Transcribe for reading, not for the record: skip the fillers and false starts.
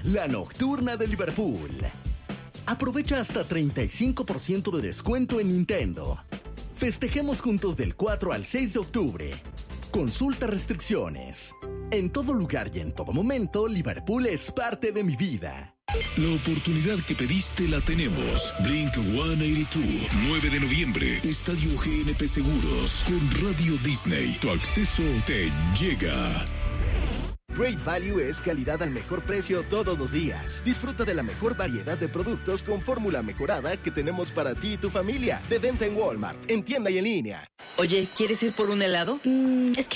la nocturna de Liverpool. Aprovecha hasta 35% de descuento en Nintendo. Festejemos juntos del 4 al 6 de octubre. Consulta restricciones. En todo lugar y en todo momento, Liverpool es parte de mi vida. La oportunidad que pediste la tenemos. Blink-182, 9 de noviembre, Estadio GNP Seguros, con Radio Disney. Tu acceso te llega. Great Value es calidad al mejor precio todos los días. Disfruta de la mejor variedad de productos con fórmula mejorada que tenemos para ti y tu familia. De venta en Walmart, en tienda y en línea. Oye, ¿quieres ir por un helado? Es